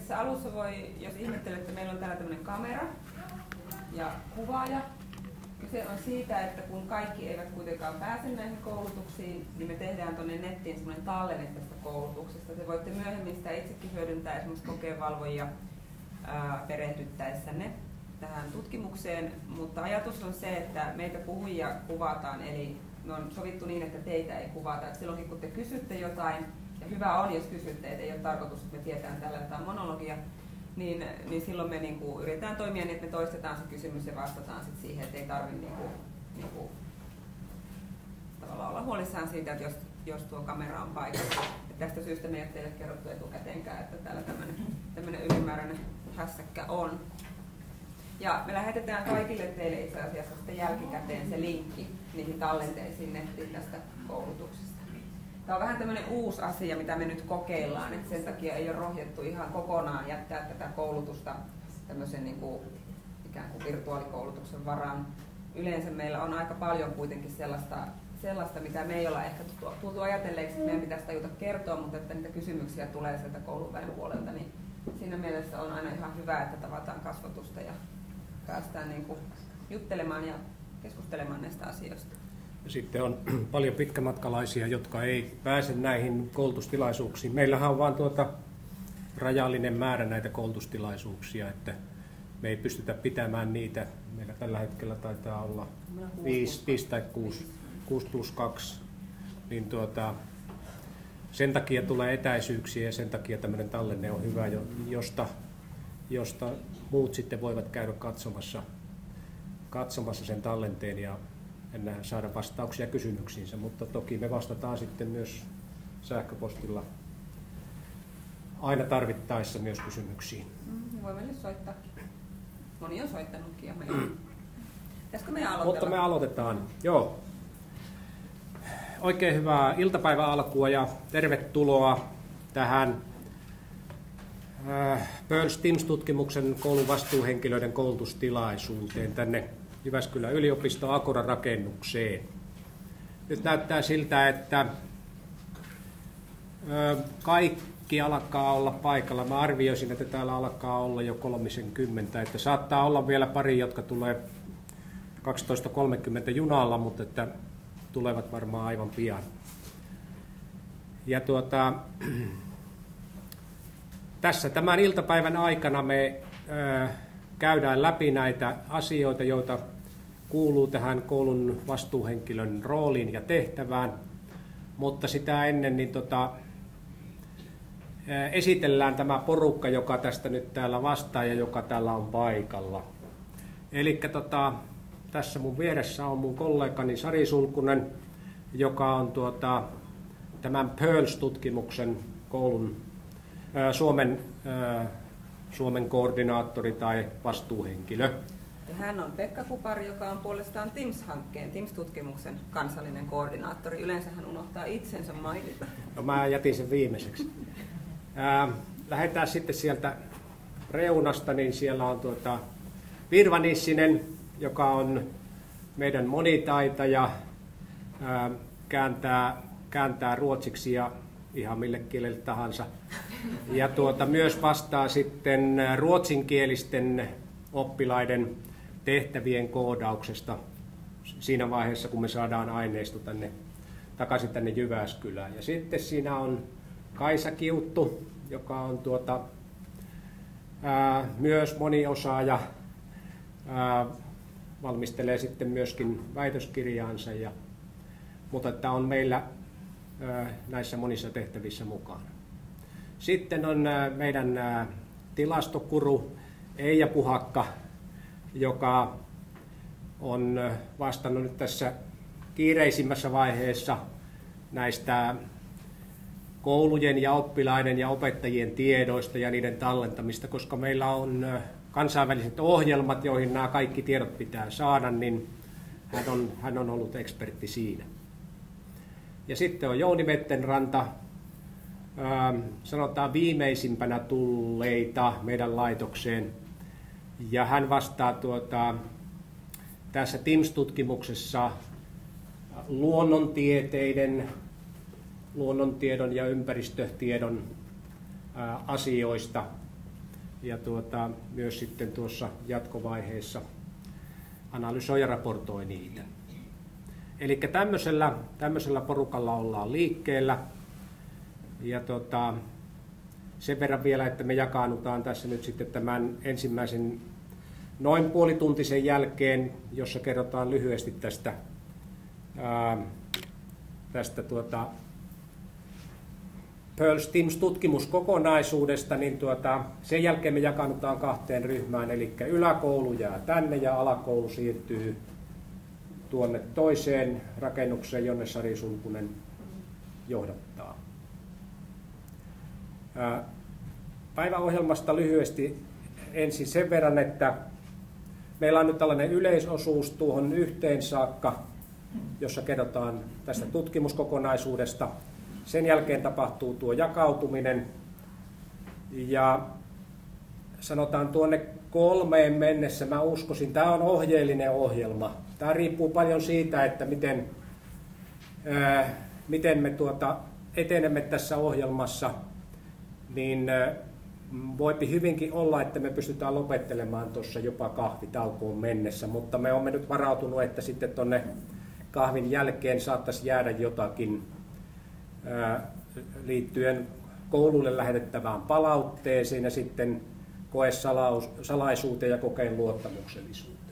tässä alussa voi, jos ihmettelette, meillä on täällä tämmöinen kamera ja kuvaaja. Kyse on siitä, että kun kaikki eivät kuitenkaan pääse näihin koulutuksiin, niin me tehdään tuonne nettiin semmoinen tallenne tästä koulutuksesta. Te voitte myöhemmin sitä itsekin hyödyntää esimerkiksi kokeenvalvojia perehdyttäessänne tähän tutkimukseen, mutta ajatus on se, että meitä puhujia kuvataan, eli me on sovittu niin, että teitä ei kuvata. Et silloinkin kun te kysytte jotain, ja hyvä on, jos kysytte, että ei ole tarkoitus, että me tietään tällä jotain monologia, niin silloin me niinku yritetään toimia niin, että me toistetaan se kysymys ja vastataan sit siihen, että ei tarvitse tavallaan olla huolissaan siitä, että jos tuo kamera on paikalla. Et tästä syystä me ei ole teille kerrottu etukäteenkään, että täällä tämmöinen ylimääräinen hässäkkä on. Ja me lähetetään kaikille teille itse asiassa sitten jälkikäteen se linkki niihin tallenteisiin nettiin tästä koulutuksesta. Tämä on vähän tämmöinen uusi asia, mitä me nyt kokeillaan, että sen takia ei ole rohjettu ihan kokonaan jättää tätä koulutusta tämmöisen niin kuin, ikään kuin virtuaalikoulutuksen varaan. Yleensä meillä on aika paljon kuitenkin sellaista mitä me ei olla ehkä tultu ajatelleeksi, että meidän pitäisi tajuta kertoa, mutta että niitä kysymyksiä tulee sieltä kouluväen puolelta, niin siinä mielessä on aina ihan hyvä, että tavataan kasvatusta ja päästään niin kuin juttelemaan ja keskustelemaan näistä asioista. Sitten on paljon pitkämatkalaisia, jotka ei pääse näihin koulutustilaisuuksiin. Meillähän on vain rajallinen määrä näitä koulutustilaisuuksia, että me ei pystytä pitämään niitä. Meillä tällä hetkellä taitaa olla 5 tai 6 plus 2. Niin sen takia tulee etäisyyksiä ja sen takia tämmöinen tallenne on hyvä, josta muut sitten voivat käydä katsomassa sen tallenteen ja saada vastauksia kysymyksiinsä, mutta toki me vastataan sitten myös sähköpostilla aina tarvittaessa myös kysymyksiin. Voi meille soittaa. Moni on soittanutkin ja pitäisikö me aloitella? Mutta me aloitetaan. Joo. Oikein hyvää iltapäivän alkua ja tervetuloa tähän Pearls Teams-tutkimuksen koulun vastuuhenkilöiden koulutustilaisuuteen tänne Jyväskylän yliopiston Agora-rakennukseen. Nyt näyttää siltä, että kaikki alkaa olla paikalla. Mä arvioisin, että täällä alkaa olla jo 30, että saattaa olla vielä pari, jotka tulee 12.30 junalla, mutta että tulevat varmaan aivan pian. Ja tässä tämän iltapäivän aikana me käydään läpi näitä asioita, joita kuuluu tähän koulun vastuuhenkilön rooliin ja tehtävään, mutta sitä ennen niin esitellään tämä porukka, joka tästä nyt täällä vastaa ja joka täällä on paikalla. Eli tässä mun vieressä on mun kollegani Sari Sulkunen, joka on tämän Pearls-tutkimuksen koulun Suomen koordinaattori tai vastuuhenkilö. Ja hän on Pekka Kupari, joka on puolestaan TIMS-hankkeen, TIMS-tutkimuksen kansallinen koordinaattori. Yleensä hän unohtaa itsensä mainita. No, mä jätin sen viimeiseksi. Lähdetään sitten sieltä reunasta, niin siellä on Virva Nissinen, joka on meidän monitaitaja, kääntää ruotsiksi ja ihan mille kielelle tahansa. Ja myös vastaa sitten ruotsinkielisten oppilaiden tehtävien koodauksesta siinä vaiheessa, kun me saadaan aineisto takaisin tänne Jyväskylään. Ja sitten siinä on Kaisa Kiuttu, joka on myös moniosaaja, valmistelee sitten myöskin väitöskirjaansa, mutta että on meillä näissä monissa tehtävissä mukana. Sitten on meidän tilastokuru Eija Puhakka, joka on vastannut nyt tässä kiireisimmässä vaiheessa näistä koulujen ja oppilaiden ja opettajien tiedoista ja niiden tallentamista, koska meillä on kansainväliset ohjelmat, joihin nämä kaikki tiedot pitää saada, niin hän on ollut ekspertti siinä. Ja sitten on Jouni Vettenranta, sanotaan viimeisimpänä tulleita meidän laitokseen. Ja hän vastaa tässä TIMS-tutkimuksessa luonnontiedon ja ympäristötiedon asioista. ja myös sitten tuossa jatkovaiheessa analysoi ja raportoi niitä. Eli tämmöisellä porukalla ollaan liikkeellä. Ja sen verran vielä, että me jakaannutaan tässä nyt sitten tämän ensimmäisen noin puolituntisen jälkeen, jossa kerrotaan lyhyesti tästä Pearls-TIMSS-tutkimuskokonaisuudesta, niin sen jälkeen me jakaannutaan kahteen ryhmään, eli yläkoulu jää tänne ja alakoulu siirtyy tuonne toiseen rakennukseen, jonne Sari Sulkunen johdattaa. Päiväohjelmasta lyhyesti ensin sen verran, että meillä on nyt tällainen yleisosuus tuohon yhteen saakka, jossa kerrotaan tästä tutkimuskokonaisuudesta. Sen jälkeen tapahtuu tuo jakautuminen ja sanotaan tuonne 3 mennessä mä uskoisin, tämä on ohjeellinen ohjelma. Tämä riippuu paljon siitä, että miten me etenemme tässä ohjelmassa, niin voipi hyvinkin olla, että me pystytään lopettelemaan tuossa jopa kahvitaukoon mennessä, mutta me olemme nyt varautunut, että sitten tuonne kahvin jälkeen saattaisi jäädä jotakin liittyen koululle lähetettävään palautteeseen ja sitten koesalaisuuteen ja kokeen luottamuksellisuuteen.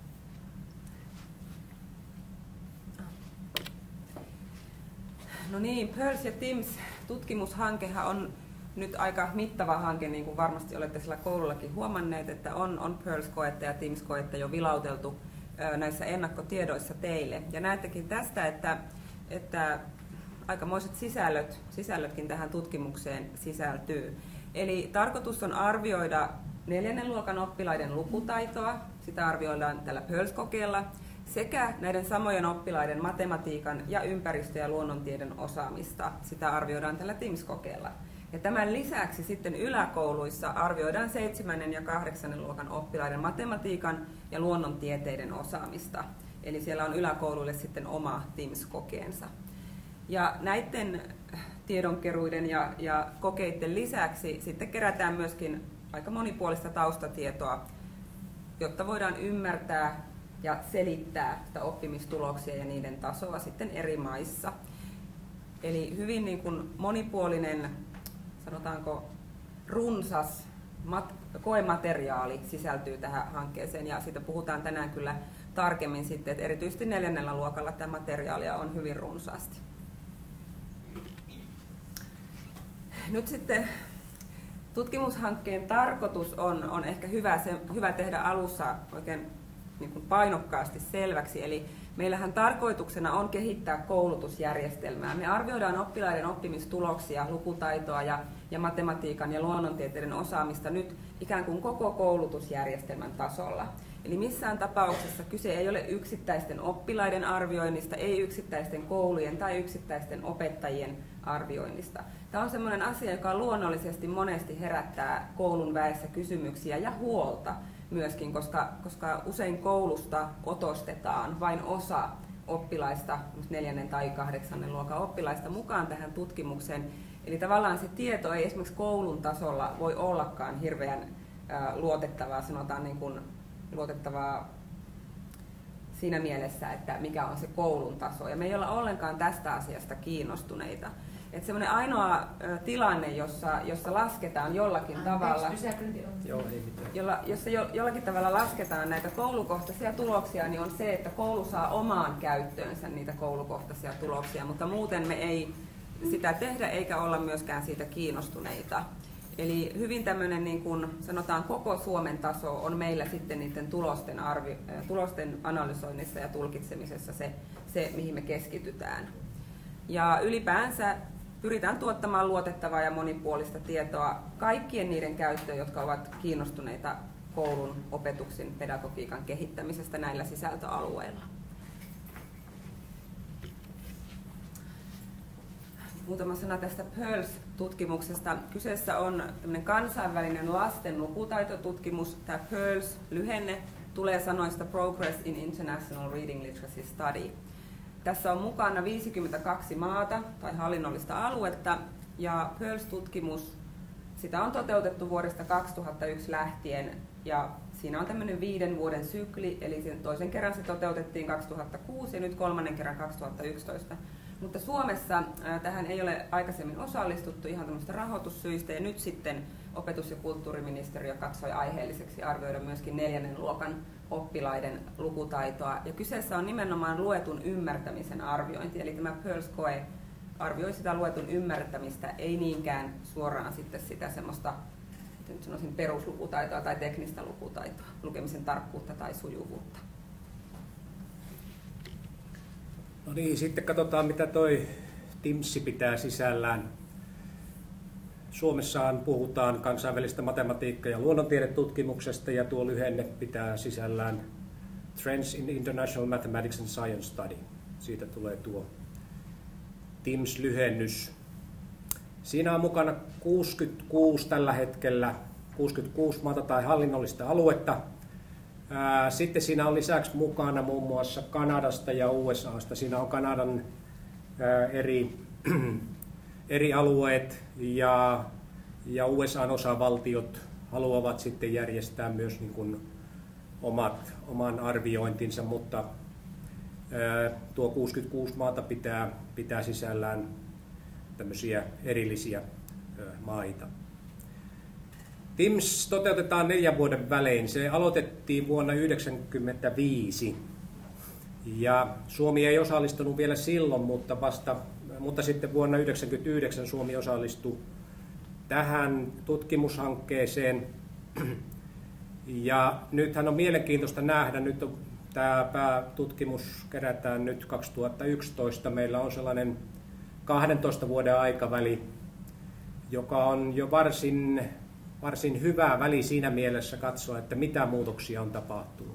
No niin, Pearls ja TIMSS tutkimushankehan on nyt aika mittava hanke, niin kuin varmasti olette sillä koulullakin huomanneet, että on Pearls-koetta ja TIMSS-koetta jo vilauteltu näissä ennakkotiedoissa teille. Ja näettekin tästä, että aikamoiset sisällötkin tähän tutkimukseen sisältyy. Eli tarkoitus on arvioida 4. luokan oppilaiden lukutaitoa, sitä arvioidaan tällä Pearls-kokeella, sekä näiden samojen oppilaiden matematiikan ja ympäristö- ja luonnontieden osaamista, sitä arvioidaan tällä TIMSS-kokeella. Ja tämän lisäksi sitten yläkouluissa arvioidaan 7. ja 8. luokan oppilaiden matematiikan ja luonnontieteiden osaamista. Eli siellä on yläkouluille sitten oma TIMSS-kokeensa. Ja näiden tiedonkeruiden ja kokeiden lisäksi sitten kerätään myöskin aika monipuolista taustatietoa, jotta voidaan ymmärtää ja selittää sitä oppimistuloksia ja niiden tasoa sitten eri maissa. Eli hyvin niin kuin monipuolinen, sanotaanko runsas koemateriaali sisältyy tähän hankkeeseen ja siitä puhutaan tänään kyllä tarkemmin sitten, että erityisesti 4. luokalla tämä materiaalia on hyvin runsaasti. Nyt sitten tutkimushankkeen tarkoitus on ehkä hyvä tehdä alussa oikein niin kuin painokkaasti selväksi. Eli meillähän tarkoituksena on kehittää koulutusjärjestelmää. Me arvioidaan oppilaiden oppimistuloksia, lukutaitoa ja matematiikan ja luonnontieteiden osaamista nyt ikään kuin koko koulutusjärjestelmän tasolla. Eli missään tapauksessa kyse ei ole yksittäisten oppilaiden arvioinnista, ei yksittäisten koulujen tai yksittäisten opettajien arvioinnista. Tämä on sellainen asia, joka luonnollisesti monesti herättää koulun väessä kysymyksiä ja huolta myöskin, koska usein koulusta otostetaan vain osa oppilaista, 4. tai 8. luokan oppilaista mukaan tähän tutkimukseen. Eli tavallaan se tieto ei esimerkiksi koulun tasolla voi ollakaan hirveän luotettavaa, sanotaan niin kuin luotettavaa siinä mielessä, että mikä on se koulun taso. Ja me ei olla ollenkaan tästä asiasta kiinnostuneita. Että semmoinen ainoa tilanne, jossa lasketaan jollakin tavalla, jollakin tavalla lasketaan näitä koulukohtaisia tuloksia, niin on se, että koulu saa omaan käyttöönsä niitä koulukohtaisia tuloksia, mutta muuten me ei sitä tehdä eikä olla myöskään siitä kiinnostuneita. Eli hyvin tämmöinen, niin kuin sanotaan, koko Suomen taso on meillä sitten niiden tulosten analysoinnissa ja tulkitsemisessa se, mihin me keskitytään. Ja ylipäänsä pyritään tuottamaan luotettavaa ja monipuolista tietoa kaikkien niiden käyttöön, jotka ovat kiinnostuneita koulun opetuksen pedagogiikan kehittämisestä näillä sisältöalueilla. Muutama sana tästä Pearls-tutkimuksesta. Kyseessä on kansainvälinen lasten lukutaitotutkimus. Tämä Pearls-lyhenne tulee sanoista Progress in International Reading Literacy Study. Tässä on mukana 52 maata tai hallinnollista aluetta, ja Pearls-tutkimus sitä on toteutettu vuodesta 2001 lähtien ja siinä on tämmöinen 5 vuoden sykli, eli sen toisen kerran se toteutettiin 2006 ja nyt 3. kerran 2011. Mutta Suomessa tähän ei ole aikaisemmin osallistuttu ihan tämmöistä rahoitussyistä ja nyt sitten opetus- ja kulttuuriministeriö katsoi aiheelliseksi arvioida myöskin 4. luokan oppilaiden lukutaitoa. Ja kyseessä on nimenomaan luetun ymmärtämisen arviointi, eli tämä PIRLS-koe arvioi sitä luetun ymmärtämistä, ei niinkään suoraan sitten sitä semmoista nyt sanoisin peruslukutaitoa tai teknistä lukutaitoa, lukemisen tarkkuutta tai sujuvuutta. No niin, sitten katsotaan mitä toi TIMSS pitää sisällään. Suomessaan puhutaan kansainvälistä matematiikka- ja luonnontiedetutkimuksesta ja tuo lyhenne pitää sisällään Trends in International Mathematics and Science Study. Siitä tulee tuo TIMSS-lyhennys. Siinä on mukana 66 tällä hetkellä, 66 maata tai hallinnollista aluetta. Sitten siinä on lisäksi mukana muun muassa Kanadasta ja USAsta. Siinä on Kanadan eri alueet ja USAn osavaltiot haluavat sitten järjestää myös niin kuin oman arviointinsa, mutta tuo 66 maata pitää sisällään tämmöisiä erillisiä maita. TIMSS toteutetaan 4 vuoden välein. Se aloitettiin vuonna 1995 ja Suomi ei osallistunut vielä silloin, mutta sitten vuonna 1999 Suomi osallistui tähän tutkimushankkeeseen. Ja nythän on mielenkiintoista nähdä, nyt tämä päätutkimus kerätään nyt 2011. Meillä on sellainen 12 vuoden aikaväli, joka on jo varsin hyvä väli siinä mielessä katsoa, että mitä muutoksia on tapahtunut.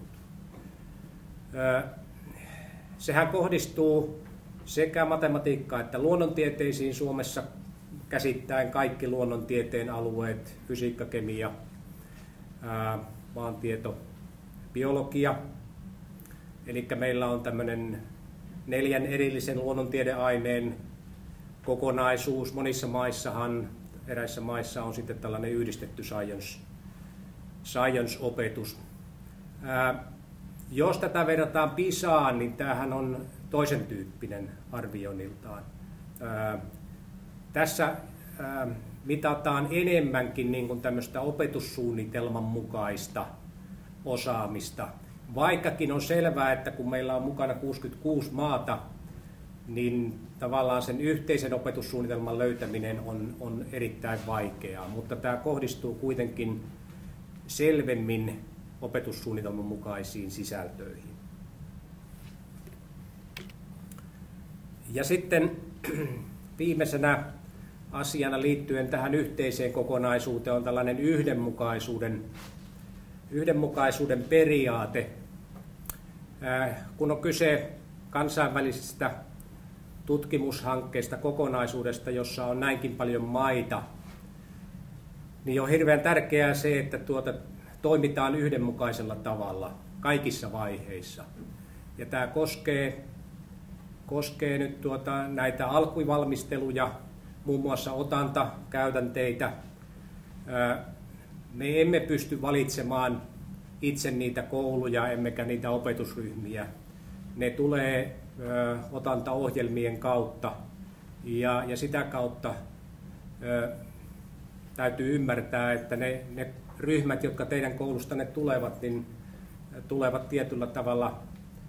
Sehän kohdistuu sekä matematiikkaan että luonnontieteisiin Suomessa käsittäen kaikki luonnontieteen alueet, fysiikka, kemia, maantieto, biologia. Eli meillä on tämmöinen 4 erillisen luonnontiedeaineen kokonaisuus. Monissa maissahan, eräissä maissa on sitten tällainen yhdistetty science-opetus. Jos tätä verrataan PISAan, niin tämähän on toisen tyyppinen arvioinniltaan. Tässä mitataan enemmänkin niin kuin tämmöistä opetussuunnitelman mukaista osaamista. Vaikkakin on selvää, että kun meillä on mukana 66 maata, niin tavallaan sen yhteisen opetussuunnitelman löytäminen on erittäin vaikeaa, mutta tämä kohdistuu kuitenkin selvemmin opetussuunnitelman mukaisiin sisältöihin. Ja sitten viimeisenä asiana liittyen tähän yhteiseen kokonaisuuteen on tällainen yhdenmukaisuuden periaate. Kun on kyse kansainvälisestä tutkimushankkeesta, kokonaisuudesta, jossa on näinkin paljon maita, niin on hirveän tärkeää se, että toimitaan yhdenmukaisella tavalla kaikissa vaiheissa. Ja tämä koskee nyt näitä alkuvalmisteluja, muun muassa otantakäytänteitä. Me emme pysty valitsemaan itse niitä kouluja emmekä niitä opetusryhmiä. Ne tulee otantaohjelmien kautta ja sitä kautta täytyy ymmärtää, että ne ryhmät, jotka teidän koulustanne tulevat, niin tulevat tietyllä tavalla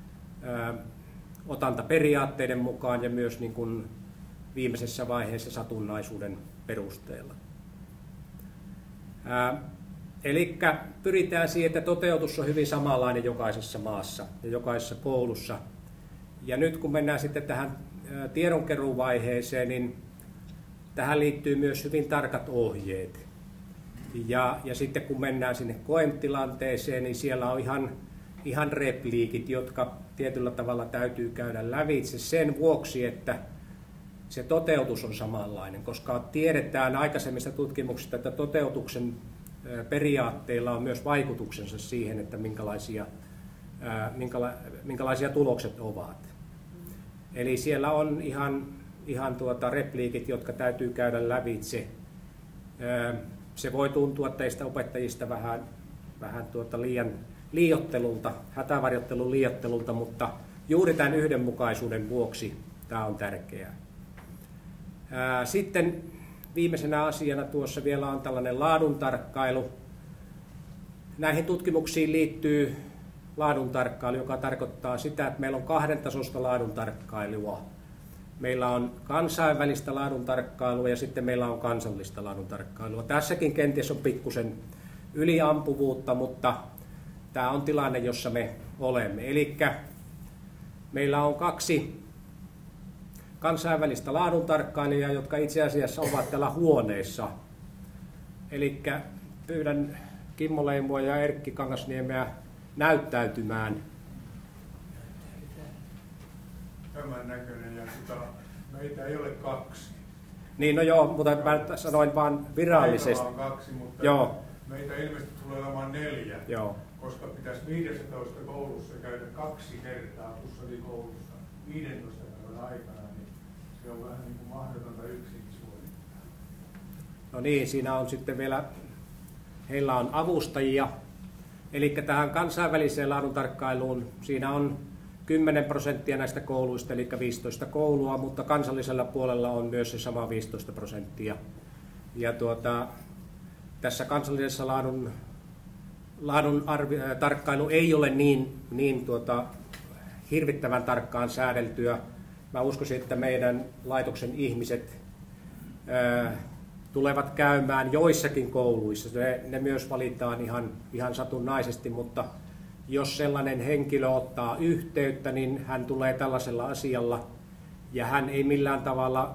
otantaperiaatteiden mukaan ja myös niin kuin viimeisessä vaiheessa satunnaisuuden perusteella. Eli pyritään siihen, että toteutus on hyvin samanlainen jokaisessa maassa ja jokaisessa koulussa. Ja nyt kun mennään sitten tähän tiedonkeruuvaiheeseen, niin tähän liittyy myös hyvin tarkat ohjeet. Ja sitten kun mennään sinne koetilanteeseen, niin siellä on ihan repliikit, jotka tietyllä tavalla täytyy käydä lävitse sen vuoksi, että se toteutus on samanlainen, koska tiedetään aikaisemmista tutkimuksista, että toteutuksen periaatteilla on myös vaikutuksensa siihen, että minkälaisia tulokset ovat. Eli siellä on ihan repliikit, jotka täytyy käydä lävitse. se voi tuntua teistä opettajista vähän liioittelulta, hätävarjottelun liioittelulta, mutta juuri tämän yhdenmukaisuuden vuoksi tämä on tärkeää. Sitten viimeisenä asiana tuossa vielä on tällainen laaduntarkkailu. Näihin tutkimuksiin liittyy laaduntarkkailu, joka tarkoittaa sitä, että meillä on 2 tasoista laaduntarkkailua. Meillä on kansainvälistä laaduntarkkailua ja sitten meillä on kansallista laaduntarkkailua. Tässäkin kenties on pikkusen yliampuvuutta, mutta tämä on tilanne, jossa me olemme. Eli meillä on 2 kansainvälistä laaduntarkkailijaa, jotka itse asiassa ovat täällä huoneessa. Eli pyydän Kimmo Leimoa ja Erkki Kangasniemeä näyttäytymään. Tämän näköinen ja meitä ei ole 2. Niin, no joo, mutta mä sanoin vaan virallisesti. Meitä on 2, mutta joo. Meitä ilmeisesti tulee olemaan 4, joo. Koska pitäisi 15 koulussa käydä 2 kertaa kussakin koulussa 15 päivän aikana, niin se on vähän niin kuin mahdotonta yksin suorittaa. No niin, siinä on sitten vielä, heillä on avustajia, eli tähän kansainväliseen laaduntarkkailuun siinä on 10% näistä kouluista, eli 15 koulua, mutta kansallisella puolella on myös se sama 15%. Ja tässä kansallisessa laadun tarkkailu ei ole niin hirvittävän tarkkaan säädeltyä. Mä uskoisin, että meidän laitoksen ihmiset tulevat käymään joissakin kouluissa. Ne myös valitaan ihan satunnaisesti, mutta jos sellainen henkilö ottaa yhteyttä, niin hän tulee tällaisella asialla ja hän ei millään tavalla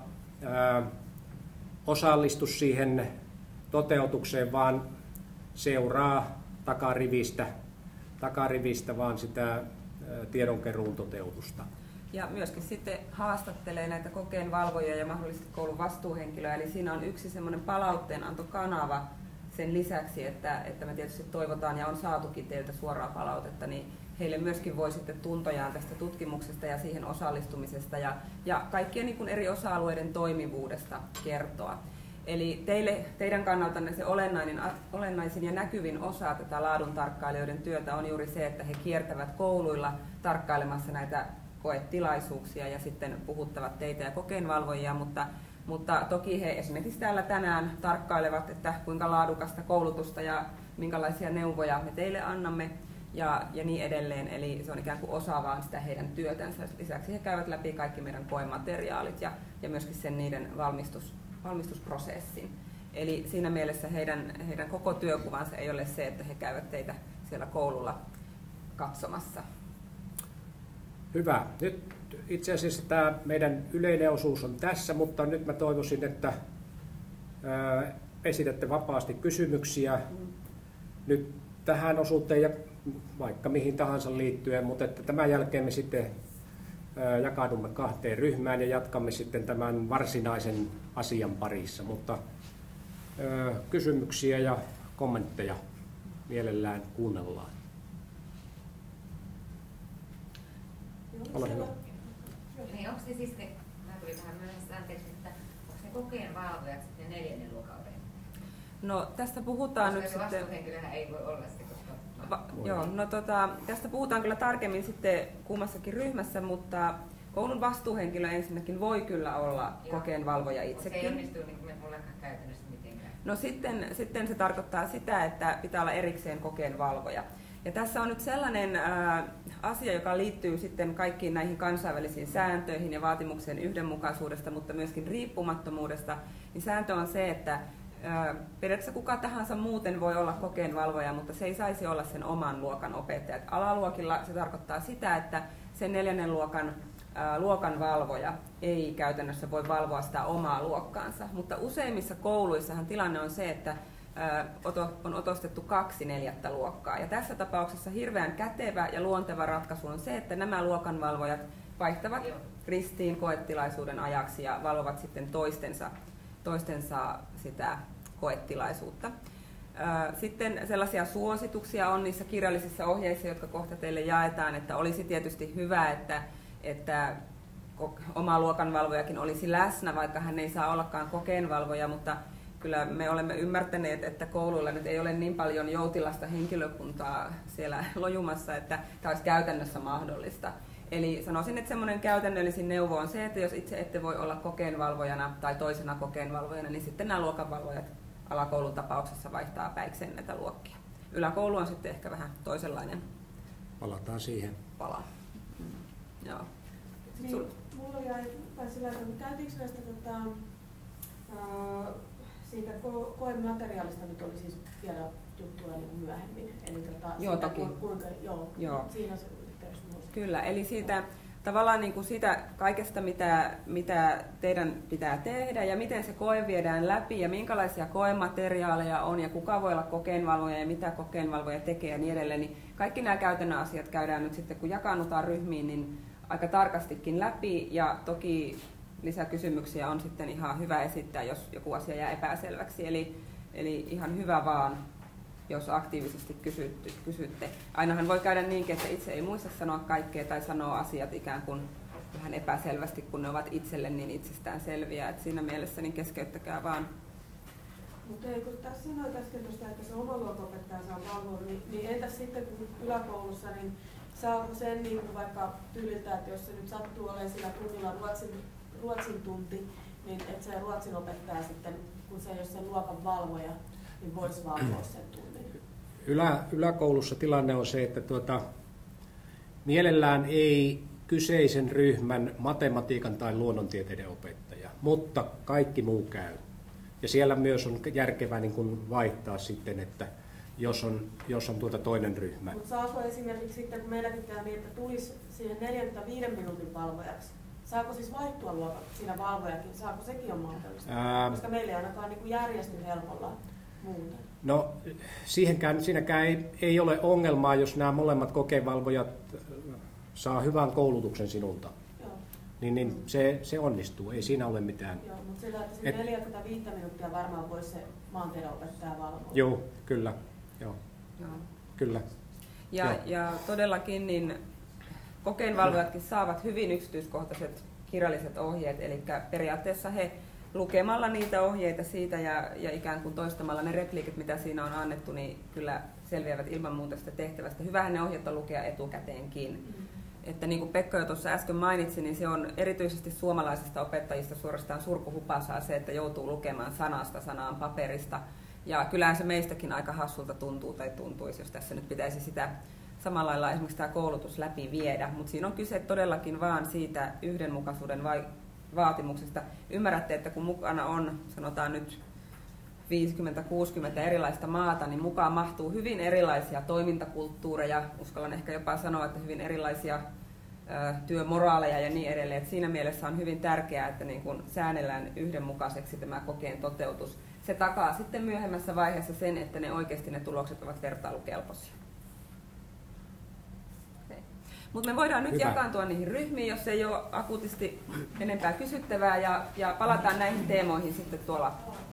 osallistu toteutukseen, vaan seuraa takarivistä vaan sitä tiedonkeruun toteutusta. Ja myöskin sitten haastattelee näitä kokeenvalvojia ja mahdollisesti koulun vastuuhenkilöä, eli siinä on yksi semmoinen palautteenantokanava sen lisäksi, että me tietysti toivotaan ja on saatukin teiltä suoraa palautetta, niin heille myöskin voi sitten tuntojaan tästä tutkimuksesta ja siihen osallistumisesta ja kaikkien niin kuin eri osa-alueiden toimivuudesta kertoa. Eli teidän kannaltanne se olennaisin ja näkyvin osa tätä laaduntarkkailijoiden työtä on juuri se, että he kiertävät kouluilla tarkkailemassa näitä koetilaisuuksia ja sitten puhuttavat teitä ja kokeenvalvojia, mutta toki he esimerkiksi täällä tänään tarkkailevat, että kuinka laadukasta koulutusta ja minkälaisia neuvoja me teille annamme ja niin edelleen. Eli se on ikään kuin osa vaan sitä heidän työtänsä. Lisäksi he käyvät läpi kaikki meidän koemateriaalit ja myöskin sen niiden valmistusprosessin. Eli siinä mielessä heidän koko työkuvansa ei ole se, että he käyvät teitä siellä koululla katsomassa. Hyvä. Nyt itse asiassa tämä meidän yleinen osuus on tässä, mutta nyt mä toivoisin, että esitätte vapaasti kysymyksiä nyt tähän osuuteen ja vaikka mihin tahansa liittyen, mutta että tämän jälkeen me sitten jakaudumme 2 ryhmään ja jatkamme sitten tämän varsinaisen asian parissa, mutta kysymyksiä ja kommentteja mielellään kuunnellaan. Ole hyvä. Niin, onko se siis mä tulin vähän myöhässä anteeksi, mutta onko ne kokeenvalvojat sitten 4. luokauden? No tästä puhutaan koska nyt sitten... vastuuhenkilöhän ei voi olla se, koska... Joo, no tästä puhutaan kyllä tarkemmin sitten kummassakin ryhmässä, mutta koulun vastuuhenkilö ensinnäkin voi kyllä olla kokeenvalvoja itsekin. Se ei onnistu niin kuin me mullakaan käytännössä mitenkään. No sitten se tarkoittaa sitä, että pitää olla erikseen kokeenvalvoja. Ja tässä on nyt sellainen asia, joka liittyy sitten kaikkiin näihin kansainvälisiin sääntöihin ja vaatimukseen yhdenmukaisuudesta, mutta myöskin riippumattomuudesta. Niin sääntö on se, että periaatteessa kuka tahansa muuten voi olla kokeenvalvoja, mutta se ei saisi olla sen oman luokan opettaja. Alaluokilla se tarkoittaa sitä, että sen 4. luokan valvoja ei käytännössä voi valvoa sitä omaa luokkaansa. Mutta useimmissa kouluissahan tilanne on se, että on otostettu 2 4. luokkaa. Ja tässä tapauksessa hirveän kätevä ja luonteva ratkaisu on se, että nämä luokanvalvojat vaihtavat ristiin koetilaisuuden ajaksi ja valvovat sitten toistensa sitä koetilaisuutta. Sitten sellaisia suosituksia on niissä kirjallisissa ohjeissa, jotka kohta teille jaetaan, että olisi tietysti hyvä, että oma luokanvalvojakin olisi läsnä, vaikka hän ei saa ollakaan kokeenvalvoja, mutta kyllä me olemme ymmärtäneet, että kouluilla nyt ei ole niin paljon joutilasta henkilökuntaa siellä lojumassa, että tämä olisi käytännössä mahdollista. Eli sanoisin, että semmoinen käytännöllisin neuvo on se, että jos itse ette voi olla kokeenvalvojana tai toisena kokeenvalvojana, niin sitten nämä luokanvalvojat alakoulun tapauksessa vaihtaa päikseen näitä luokkia. Yläkoulu on sitten ehkä vähän toisenlainen. Palataan siihen. Pala. Joo. Niin, mulla jäi sillä, että käytiinkö näistä siitä koemateriaalista nyt oli siis vielä juttua niin myöhemmin. Eli joo, siitä, toki. Kuinka, joo. Siinä se yhteys muista. Kyllä, eli siitä tavallaan niin kuin sitä kaikesta, mitä teidän pitää tehdä ja miten se koe viedään läpi ja minkälaisia koemateriaaleja on ja kuka voi olla kokeenvalvoja ja mitä kokeenvalvoja tekee ja niin edelleen, niin kaikki nämä käytännön asiat käydään nyt sitten, kun jakaannutaan ryhmiin, niin aika tarkastikin läpi ja toki lisäkysymyksiä on sitten ihan hyvä esittää, jos joku asia jää epäselväksi, eli ihan hyvä vaan, jos aktiivisesti kysytte. Ainahan voi käydä niinkin, että itse ei muista sanoa kaikkea tai sanoa asiat ikään kuin vähän epäselvästi, kun ne ovat itselle niin itsestään selviä. Et siinä mielessä niin keskeyttäkää vaan. Mutta kun tässä sanoit äsken tuosta, että se oma luokanopettaja saa valvoa, niin entäs sitten kun yläkoulussa, niin saako sen niin kuin vaikka tyyliltä, että jos se nyt sattuu olemaan sillä tunnilla ruotsin tunti, niin että se ruotsin opettaja sitten, kun se ei ole sen luokan valvoja, niin voisi valvoa sen tunnin? Yläkoulussa tilanne on se, että mielellään ei kyseisen ryhmän matematiikan tai luonnontieteiden opettaja, mutta kaikki muu käy. Ja siellä myös on järkevää niin kuin vaihtaa sitten, että jos on toinen ryhmä. Mutta saako esimerkiksi sitten, kun meilläkin käy niin, että tulisi siihen 45 minuutin valvojaksi, saako siis vaihtua luokan siinä valvojakin? Saako sekin on mahdollista? Koska meillä ei ainakaan niin kuin järjesty helpolla muuten. No siinäkään ei ole ongelmaa, jos nämä molemmat kokeenvalvojat saa hyvän koulutuksen sinulta. Joo. Niin se onnistuu, ei siinä ole mitään. Joo, mutta sillä, että se 45 minuuttia varmaan voisi se maantiedenopettaja valvoa. Joo, kyllä. Joo. Kyllä. Ja todellakin niin kokeenvalvojatkin saavat hyvin yksityiskohtaiset kirjalliset ohjeet, eli periaatteessa he lukemalla niitä ohjeita siitä ja ikään kuin toistamalla ne repliikit, mitä siinä on annettu, niin kyllä selviävät ilman muuta sitä tehtävästä. Hyvähän ne ohjeet on lukea etukäteenkin. Että niin kuin Pekka jo tuossa äsken mainitsi, niin se on erityisesti suomalaisista opettajista suorastaan surkuhupasaa se, että joutuu lukemaan sanasta sanaan paperista. Ja kyllähän se meistäkin aika hassulta tuntuu tai tuntuisi, jos tässä nyt pitäisi sitä samalla lailla esimerkiksi tämä koulutus läpi viedä. Mutta siinä on kyse todellakin vaan siitä yhdenmukaisuuden vaatimuksesta. Ymmärrätte, että kun mukana on, sanotaan nyt 50-60 erilaista maata, niin mukaan mahtuu hyvin erilaisia toimintakulttuureja, uskallan ehkä jopa sanoa, että hyvin erilaisia työmoraaleja ja niin edelleen. Et siinä mielessä on hyvin tärkeää, että niin kun säännellään yhdenmukaiseksi tämä kokeen toteutus. Se takaa sitten myöhemmässä vaiheessa sen, että oikeasti ne tulokset ovat vertailukelpoisia. Mutta me voidaan nyt jakaantua niihin ryhmiin, jos ei ole akuutisti enempää kysyttävää, ja palataan näihin teemoihin sitten tuolla